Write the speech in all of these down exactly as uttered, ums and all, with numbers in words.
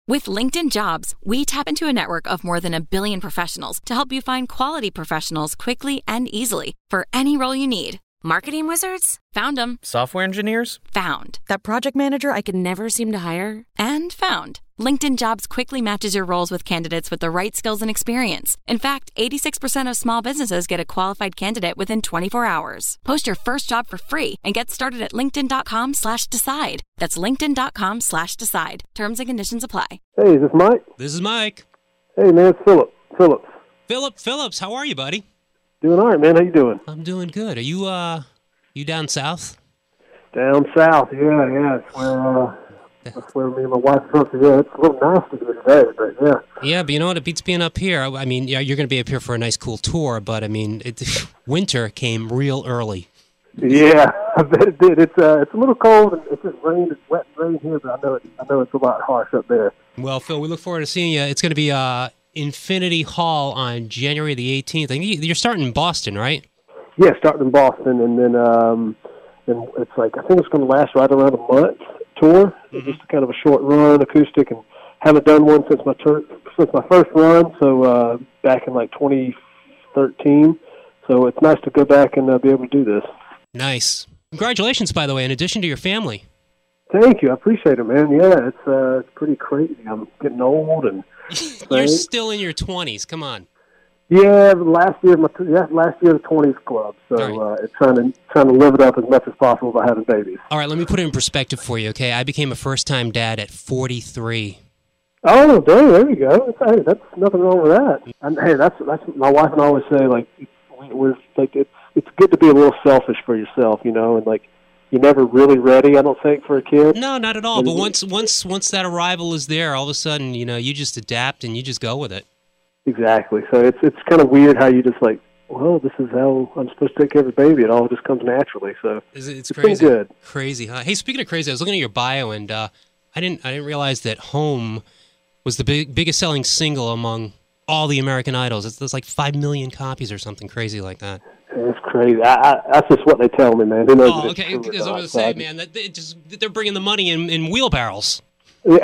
With LinkedIn Jobs, we tap into a network of more than a billion professionals to help you find quality professionals quickly and easily for any role you need. Marketing wizards? Found them. Software engineers? Found. That project manager I could never seem to hire? And found. LinkedIn Jobs quickly matches your roles with candidates with the right skills and experience. In fact, eighty-six percent of small businesses get a qualified candidate within twenty-four hours. Post your first job for free and get started at linkedin.com slash decide. That's linkedin.com slash decide. Terms and conditions apply. Hey, is this Mike? This is Mike. Hey, man, it's Philip. Phillips. Philip Phillips, how are you, buddy? Doing all right, man. How you doing? I'm doing good. Are you, uh, you down south? Down south, yeah, yeah. It's where, uh, that's where me and my wife are from. Yeah, it's a little nasty here today, but yeah. Yeah, but you know what? It beats being up here. I mean, yeah, you're going to be up here for a nice, cool tour, but I mean, it, winter came real early. Yeah, I bet it did. It's uh, it's a little cold and it's just rain. It's wet and rain here, but I know it. I know it's a lot harsh up there. Well, Phil, we look forward to seeing you. It's going to be uh, Infinity Hall on January the eighteenth. I think you're starting in Boston, right? Yeah, starting in Boston, and then um, and it's like I think it's going to last right around a month tour. Mm-hmm. Just kind of a short run, acoustic, and haven't done one since my tur- since my first run. So uh, back in like twenty thirteen. So it's nice to go back and uh, be able to do this. Nice. Congratulations, by the way, in addition to your family. Thank you. I appreciate it, man. Yeah, it's uh, it's pretty crazy. I'm getting old and you're still in your twenties. Come on. Yeah, last year, my yeah, last year the twenties club. So right. uh, it's trying to trying to live it up as much as possible by having babies. All right, let me put it in perspective for you. Okay, I became a first-time dad at forty-three. Oh, dang, there you go. That's, hey, that's nothing wrong with that. And hey, that's that's what my wife and I always say. Like, we're like it's it's good to be a little selfish for yourself, you know, and like. You're never really ready, I don't think, for a kid. No, not at all. But once once once that arrival is there, all of a sudden, you know, you just adapt and you just go with it. Exactly. So it's it's kind of weird how you just like, well, this is how I'm supposed to take care of a baby. It all just comes naturally. So it's, it's, it's crazy. been good. Crazy, huh? Hey, speaking of crazy, I was looking at your bio, and uh, I didn't I didn't realize that Home was the big, biggest selling single among all the American Idols. It's, it's like five million copies or something crazy like that. It's crazy. I, I, that's just what they tell me, man. Who knows oh, okay. That's what I was going to say, man. That they just they're bringing the money in, in wheelbarrows. Yeah.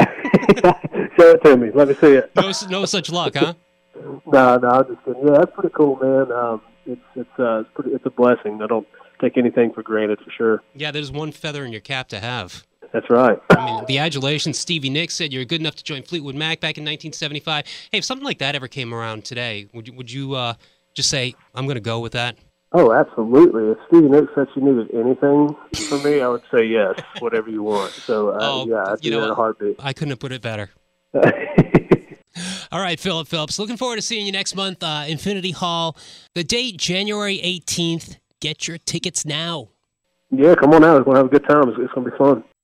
Show it to me. Let me see it. No, no such luck, huh? no, no. I'm just kidding. Yeah, that's pretty cool, man. Um, it's it's uh, it's pretty. It's a blessing. I don't take anything for granted, for sure. Yeah, there's one feather in your cap to have. That's right. I mean, the adulation. Stevie Nicks said you're good enough to join Fleetwood Mac back in nineteen seventy-five. Hey, if something like that ever came around today, would you would you uh, just say I'm going to go with that? Oh, absolutely. If Stevie Nicks said she needed anything from me, I would say yes, whatever you want. So, uh, oh, yeah, I'd you do know, it in a heartbeat. I couldn't have put it better. All right, Philip Phillips. Looking forward to seeing you next month, uh, Infinity Hall. The date, January eighteenth. Get your tickets now. Yeah, come on out. We're going to have a good time. It's, it's going to be fun.